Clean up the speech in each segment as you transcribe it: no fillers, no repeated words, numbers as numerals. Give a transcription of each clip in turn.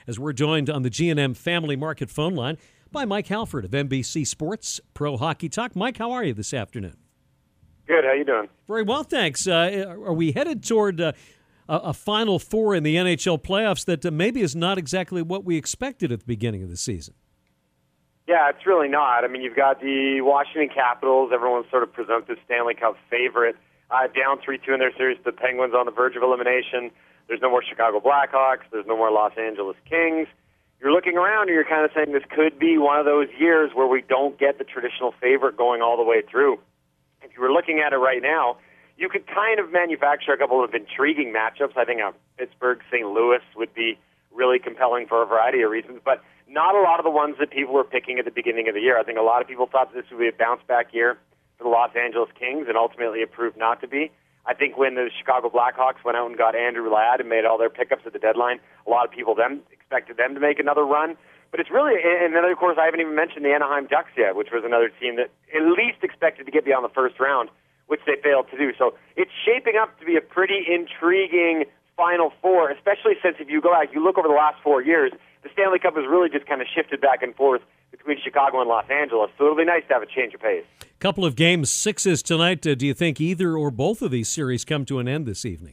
as we're joined on the G&M Family Market phone line by Mike Halford of NBC Sports Pro Hockey Talk. Mike, how are you this afternoon? Good. How you doing? Very well, thanks. Are we headed toward a Final Four in the NHL playoffs that maybe is not exactly what we expected at the beginning of the season? Yeah, it's really not. I mean, you've got the Washington Capitals. Everyone's sort of presumptive Stanley Cup favorite. Down 3-2 in their series. The Penguins on the verge of elimination. There's no more Chicago Blackhawks. There's no more Los Angeles Kings. You're looking around and you're kind of saying this could be one of those years where we don't get the traditional favorite going all the way through. If you were looking at it right now, you could kind of manufacture a couple of intriguing matchups. I think Pittsburgh-St. Louis would be really compelling for a variety of reasons, but not a lot of the ones that people were picking at the beginning of the year. I think a lot of people thought this would be a bounce-back year for the Los Angeles Kings, and ultimately it proved not to be. I think when the Chicago Blackhawks went out and got Andrew Ladd and made all their pickups at the deadline, a lot of people then expected them to make another run. But it's really, and then of course I haven't even mentioned the Anaheim Ducks yet, which was another team that at least expected to get beyond the first round, which they failed to do. So it's shaping up to be a pretty intriguing Final Four, especially since if you go back, you look over the last 4 years, the Stanley Cup has really just kind of shifted back and forth between Chicago and Los Angeles. So it'll be nice to have a change of pace. Couple of game sixes tonight. Do you think either or both of these series come to an end this evening?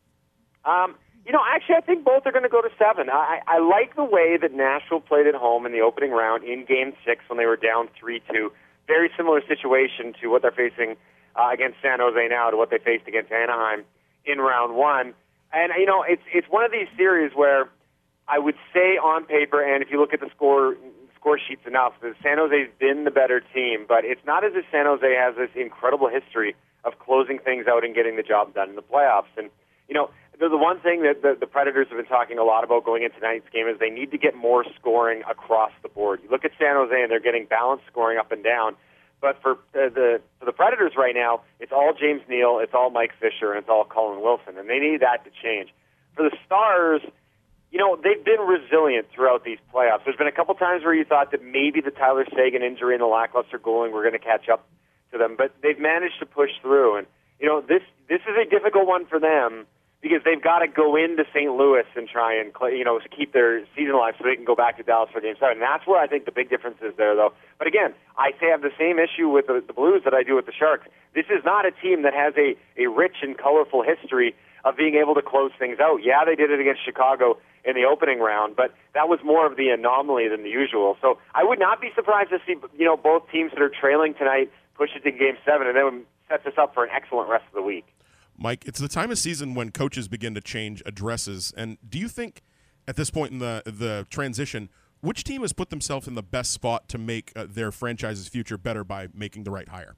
Actually, I think both are going to go to 7. I like the way that Nashville played at home in the opening round in Game 6 when they were down 3-2. Very similar situation to what they're facing against San Jose now to what they faced against Anaheim in round 1. And, it's one of these series where I would say on paper, and if you look at the score sheets enough, that San Jose's been the better team, but it's not as if San Jose has this incredible history of closing things out and getting the job done in the playoffs. And, the one thing that the Predators have been talking a lot about going into tonight's game is they need to get more scoring across the board. You look at San Jose, and they're getting balanced scoring up and down. But for the Predators right now, it's all James Neal, it's all Mike Fisher, and it's all Colin Wilson, and they need that to change. For the Stars, they've been resilient throughout these playoffs. There's been a couple times where you thought that maybe the Tyler Seguin injury and the lackluster goaling were going to catch up to them, but they've managed to push through. And, this is a difficult one for them because they've got to go into St. Louis and try and, keep their season alive so they can go back to Dallas for Game 7. And that's where I think the big difference is there, though. But again, I have the same issue with the Blues that I do with the Sharks. This is not a team that has a rich and colorful history of being able to close things out. Yeah, they did it against Chicago in the opening round, but that was more of the anomaly than the usual. So I would not be surprised to see, both teams that are trailing tonight push it to Game 7, and then sets us up for an excellent rest of the week. Mike, it's the time of season when coaches begin to change addresses, and do you think at this point in the transition, which team has put themselves in the best spot to make their franchise's future better by making the right hire?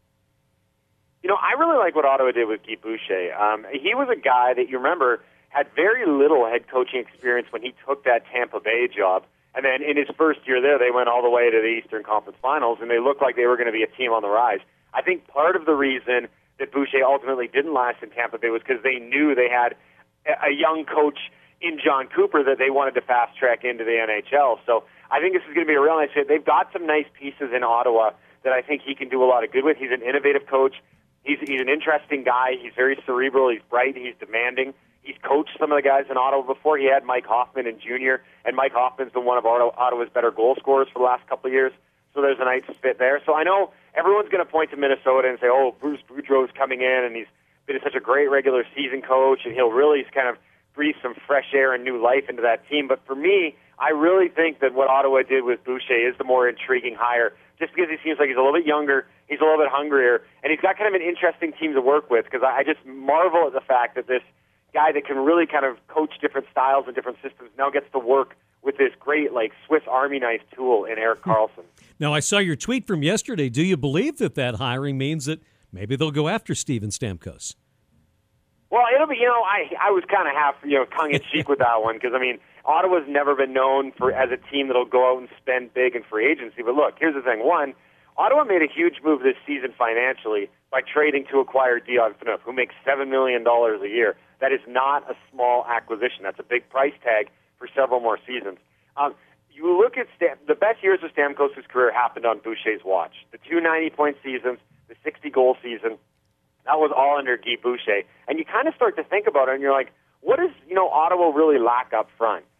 I really like what Ottawa did with Guy Boucher. He was a guy that you remember had very little head coaching experience when he took that Tampa Bay job. And then in his first year there, they went all the way to the Eastern Conference Finals, and they looked like they were going to be a team on the rise. I think part of the reason that Boucher ultimately didn't last in Tampa Bay was because they knew they had a young coach in John Cooper that they wanted to fast-track into the NHL. So I think this is going to be a real nice fit. They've got some nice pieces in Ottawa that I think he can do a lot of good with. He's an innovative coach. He's an interesting guy. He's very cerebral. He's bright. He's demanding. He's coached some of the guys in Ottawa before. He had Mike Hoffman in junior, and Mike Hoffman's been one of Ottawa's better goal scorers for the last couple of years. So there's a nice fit there. So I know everyone's going to point to Minnesota and say, oh, Bruce Boudreau's coming in, and he's been such a great regular season coach, and he'll really kind of breathe some fresh air and new life into that team. But for me, I really think that what Ottawa did with Boucher is the more intriguing hire, just because he seems like he's a little bit younger, he's a little bit hungrier, and he's got kind of an interesting team to work with, because I just marvel at the fact that this guy that can really kind of coach different styles and different systems now gets to work with this great, Swiss Army knife tool in Erik Karlsson. Now, I saw your tweet from yesterday. Do you believe that hiring means that maybe they'll go after Steven Stamkos? Well, it'll be, I was kind of half, tongue-in-cheek with that one, because, Ottawa's never been known as a team that'll go out and spend big in free agency. But look, here's the thing. One, Ottawa made a huge move this season financially by trading to acquire Dion Phaneuf, who makes $7 million a year. That is not a small acquisition. That's a big price tag for several more seasons. You look at the best years of Stamkos' career happened on Boucher's watch. The 2 90-point seasons, the 60-goal season, that was all under Guy Boucher. And you kind of start to think about it, and you're like, what does Ottawa really lack up front?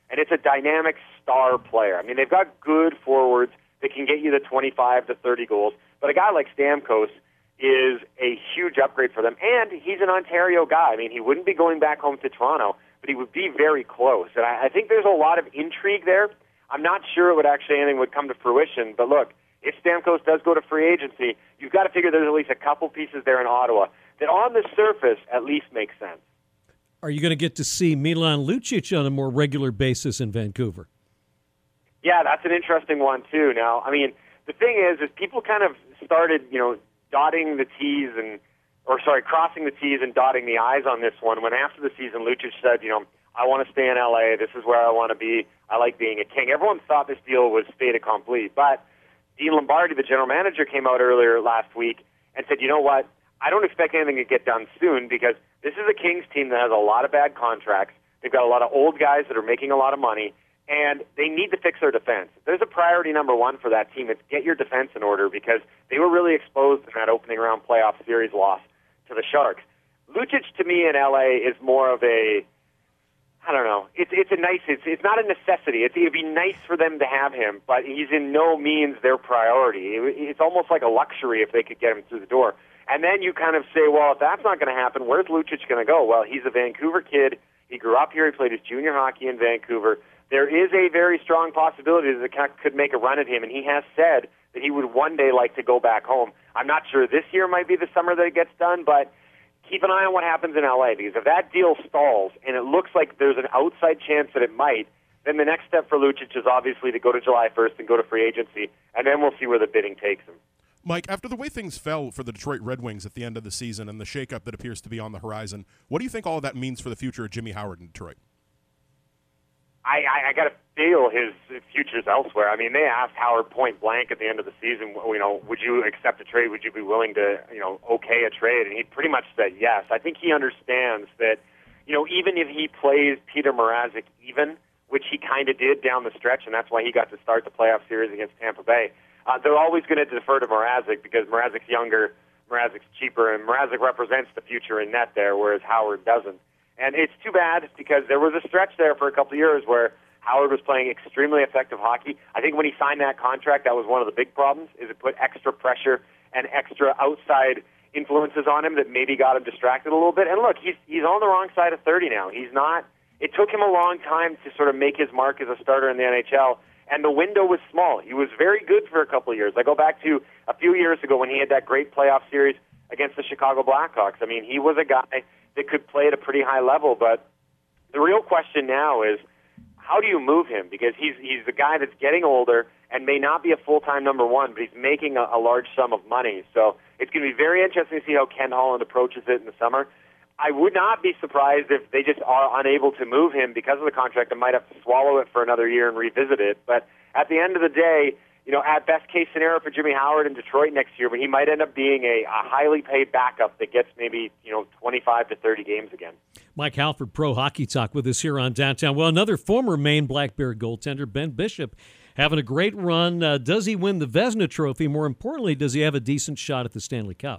and it's a dynamic star player. I mean, they've got good forwards that can get you the 25 to 30 goals, but a guy like Stamkos is a huge upgrade for them, and he's an Ontario guy. I mean, he wouldn't be going back home to Toronto, but he would be very close, and I think there's a lot of intrigue there. I'm not sure it would actually anything would come to fruition, but look, if Stamkos does go to free agency, you've got to figure there's at least a couple pieces there in Ottawa that on the surface at least make sense. Are you going to get to see Milan Lucic on a more regular basis in Vancouver? Yeah, that's an interesting one too. Now, I mean, the thing is people kind of started, dotting the T's crossing the T's and dotting the I's on this one when after the season Lucic said, I want to stay in LA. This is where I want to be. I like being a King. Everyone thought this deal was fait accompli, but Dean Lombardi, the general manager, came out earlier last week and said, you know what? I don't expect anything to get done soon because this is a Kings team that has a lot of bad contracts. They've got a lot of old guys that are making a lot of money, and they need to fix their defense. There's a priority number one for that team. It's get your defense in order because they were really exposed in that opening round playoff series loss to the Sharks. Lucic, to me, in L.A. is more of a, I don't know. It's not a necessity. It'd be nice for them to have him, but he's in no means their priority. It's almost like a luxury if they could get him through the door. And then you kind of say, well, if that's not going to happen, where's Lucic going to go? Well, he's a Vancouver kid. He grew up here. He played his junior hockey in Vancouver. There is a very strong possibility that the Canucks could make a run at him, and he has said that he would one day like to go back home. I'm not sure this year might be the summer that it gets done, but keep an eye on what happens in L.A. because if that deal stalls and it looks like there's an outside chance that it might, then the next step for Lucic is obviously to go to July 1st and go to free agency, and then we'll see where the bidding takes him. Mike, after the way things fell for the Detroit Red Wings at the end of the season and the shakeup that appears to be on the horizon, what do you think all of that means for the future of Jimmy Howard in Detroit? I got to feel his future's elsewhere. I mean, they asked Howard point blank at the end of the season, would you accept a trade? Would you be willing to, okay a trade? And he pretty much said yes. I think he understands that, even if he plays Peter Mrazek even, which he kind of did down the stretch, and that's why he got to start the playoff series against Tampa Bay, they're always going to defer to Mrazek because Mrazek's younger, Mrazek's cheaper, and Mrazek represents the future in net there, whereas Howard doesn't. And it's too bad because there was a stretch there for a couple of years where Howard was playing extremely effective hockey. I think when he signed that contract, that was one of the big problems, is it put extra pressure and extra outside influences on him that maybe got him distracted a little bit. And look, he's on the wrong side of 30 now. He's not. It took him a long time to sort of make his mark as a starter in the NHL, and the window was small. He was very good for a couple of years. I go back to a few years ago when he had that great playoff series against the Chicago Blackhawks. I mean, he was a guy that could play at a pretty high level, but the real question now is how do you move him? Because he's a guy that's getting older and may not be a full-time number one, but he's making a large sum of money. So it's going to be very interesting to see how Ken Holland approaches it in the summer. I would not be surprised if they just are unable to move him because of the contract and might have to swallow it for another year and revisit it. But at the end of the day, at best case scenario for Jimmy Howard in Detroit next year, but he might end up being a highly paid backup that gets maybe 25 to 30 games again. Mike Halford, Pro Hockey Talk, with us here on Downtown. Well, another former Maine Black Bear goaltender, Ben Bishop, having a great run. Does he win the Vezina Trophy? More importantly, does he have a decent shot at the Stanley Cup?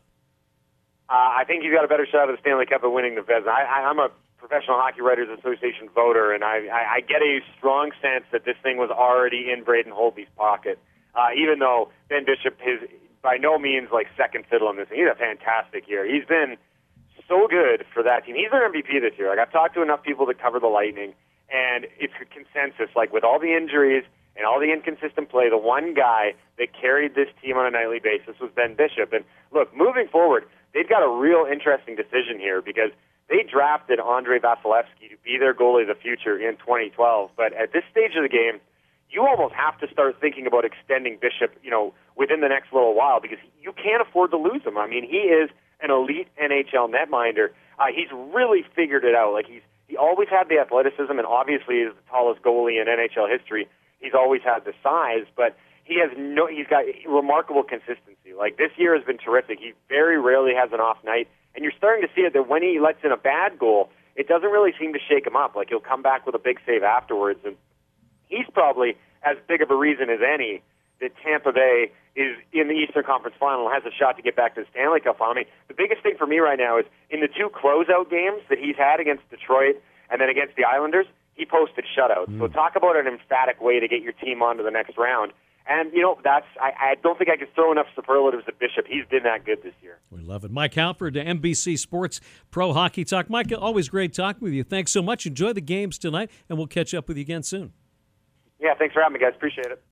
I think he's got a better shot at the Stanley Cup at winning the Vezina. I'm a Professional Hockey Writers Association voter, and I get a strong sense that this thing was already in Braden Holtby's pocket. Even though Ben Bishop is by no means like second fiddle in this thing. He's a fantastic year. He's been so good for that team. He's their MVP this year. Like, I've talked to enough people that cover the Lightning, and it's a consensus. Like, with all the injuries and all the inconsistent play, the one guy that carried this team on a nightly basis was Ben Bishop. And look, moving forward, they've got a real interesting decision here because they drafted Andrei Vasilevsky to be their goalie of the future in 2012. But at this stage of the game, you almost have to start thinking about extending Bishop, within the next little while because you can't afford to lose him. I mean, he is an elite NHL netminder. He's really figured it out. Like, he always had the athleticism, and obviously is the tallest goalie in NHL history. He's always had the size, but he's got remarkable consistency. Like, this year has been terrific. He very rarely has an off night, and you're starting to see it that when he lets in a bad goal, it doesn't really seem to shake him up. Like, he'll come back with a big save afterwards, and he's probably as big of a reason as any that Tampa Bay is in the Eastern Conference Final and has a shot to get back to the Stanley Cup Final. I mean, the biggest thing for me right now is in the two closeout games that he's had against Detroit and then against the Islanders, he posted shutouts. So talk about an emphatic way to get your team on to the next round. And, I don't think I could throw enough superlatives at Bishop. He's been that good this year. We love it. Mike Halford to NBC Sports Pro Hockey Talk. Mike, always great talking with you. Thanks so much. Enjoy the games tonight, and we'll catch up with you again soon. Yeah, thanks for having me, guys. Appreciate it.